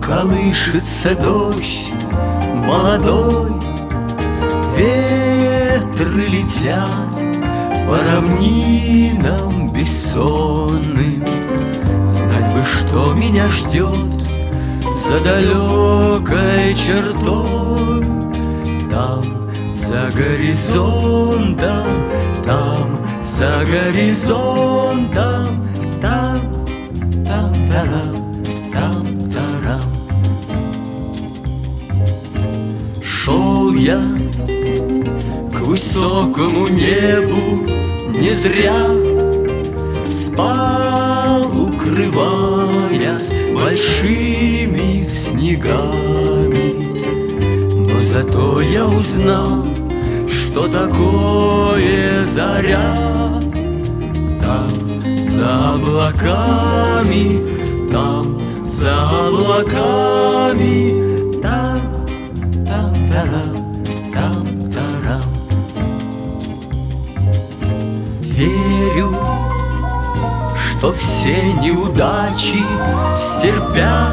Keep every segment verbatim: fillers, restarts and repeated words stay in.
колышется дождь молодой, ветры летят по равнинам бессонным. Знать бы, что меня ждет за далекой чертой. Там, за горизонтом, там, за горизонтом, там, там, тарам, там, тарам. Шел я к высокому небу не зря, спал, укрываясь большими снегами. Но зато я узнал, что такое заря. Там, за облаками, там, за облаками, там, там, тарам, там, тарам. Верю, что все неудачи стерпят,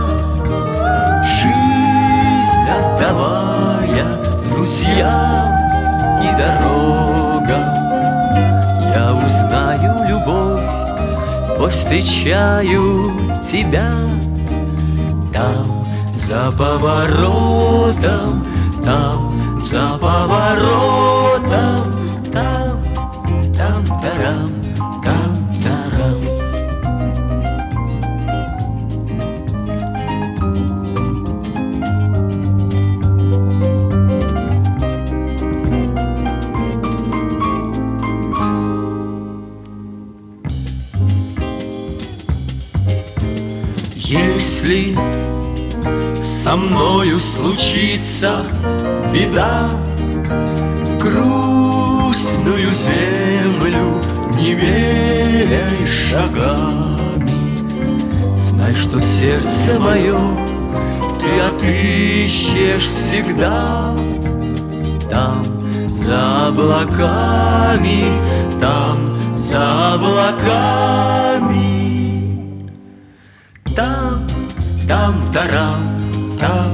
жизнь отдавая друзьям и дорогам. Я узнаю любовь, повстречаю тебя. Там, за поворотом, там, за поворотом, там, там, тарам, там, тарам. Если со мною случится беда, грустную землю не меряй шагами. Знай, что сердце мое ты отыщешь всегда. Там, за облаками, там, за облаками, там, там, тарам, там,